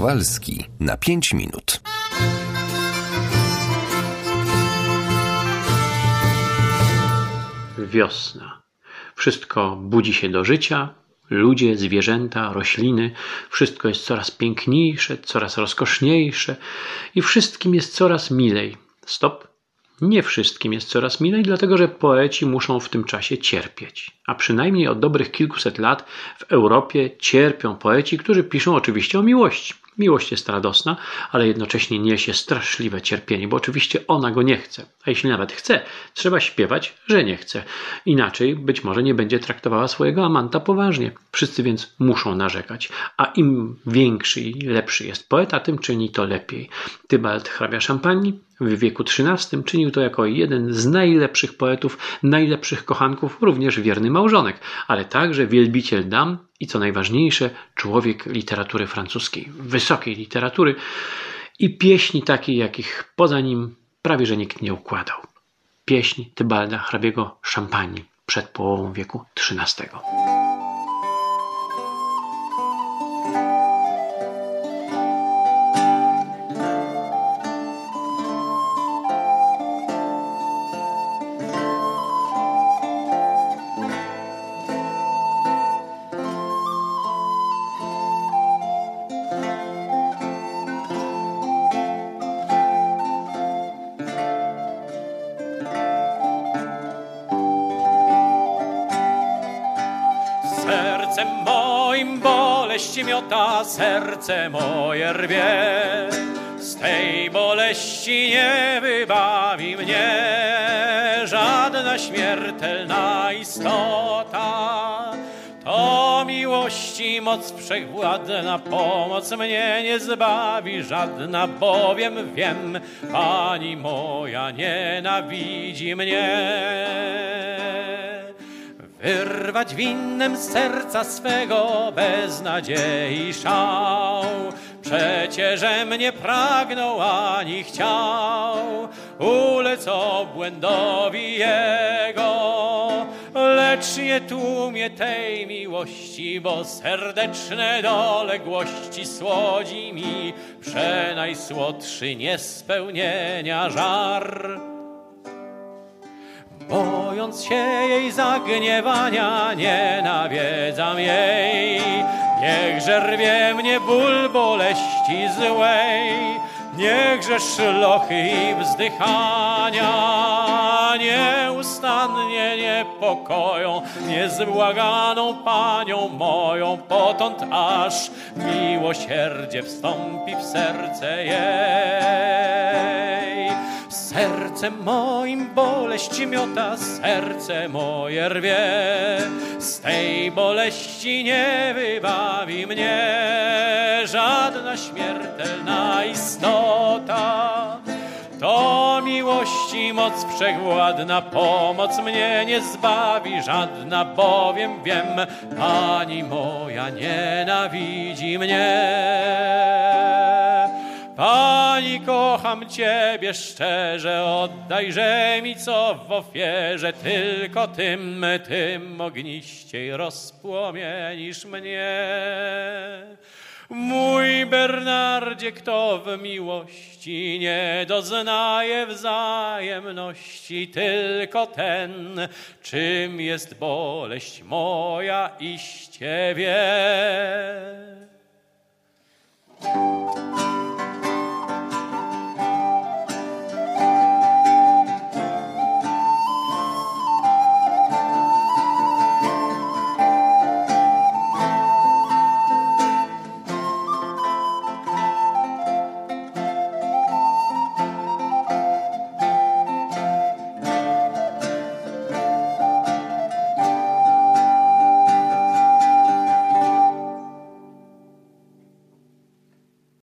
Kowalski na 5 minut. Wiosna. Wszystko budzi się do życia. Ludzie, zwierzęta, rośliny. Wszystko jest coraz piękniejsze, coraz rozkoszniejsze i wszystkim jest coraz milej. Stop. Nie wszystkim jest coraz milej, dlatego że poeci muszą w tym czasie cierpieć. A przynajmniej od dobrych kilkuset lat w Europie cierpią poeci, którzy piszą oczywiście o miłości. Miłość jest radosna, ale jednocześnie niesie straszliwe cierpienie, bo oczywiście ona go nie chce. A jeśli nawet chce, trzeba śpiewać, że nie chce. Inaczej być może nie będzie traktowała swojego amanta poważnie. Wszyscy więc muszą narzekać. A im większy i lepszy jest poeta, tym czyni to lepiej. Tybalt hrabia Szampanii w wieku XIII czynił to jako jeden z najlepszych poetów, najlepszych kochanków, również wierny małżonek, ale także wielbiciel dam i co najważniejsze, człowiek literatury francuskiej, wysokiej literatury i pieśni takiej, jakich poza nim prawie że nikt nie układał. Pieśń Tybalda hrabiego Szampanii przed połową wieku XIII. Sercem moim boleść miota, serce moje rwie. Z tej boleści nie wybawi mnie żadna śmiertelna istota. To miłości moc wszechwładna, pomoc mnie nie zbawi żadna, bowiem wiem, Pani moja nienawidzi mnie. Wyrwać winnem z serca swego beznadziei szał, przecieże mnie pragnął ani chciał ulec obłędowi jego. Lecz nie tłumie tej miłości, bo serdeczne doległości słodzi mi przenajsłodszy niespełnienia żar. Bojąc się jej zagniewania, nie nawiedzam jej. Niechże rwie mnie ból boleści złej, niechże szlochy i wzdychania nieustannie niepokoją niezbłaganą Panią moją, potąd aż miłosierdzie wstąpi w serce jej. Sercem moim boleść miota, serce moje rwie. Z tej boleści nie wybawi mnie żadna śmiertelna istota. To miłości moc wszechwładna, pomoc mnie nie zbawi żadna, bowiem wiem, Pani moja nienawidzi mnie. Pani, kocham Ciebie szczerze, oddajże mi co w ofierze, tylko Tym ogniściej rozpłomienisz mnie. Mój Bernardzie, kto w miłości nie doznaje wzajemności, tylko ten, czym jest boleść moja iście wie.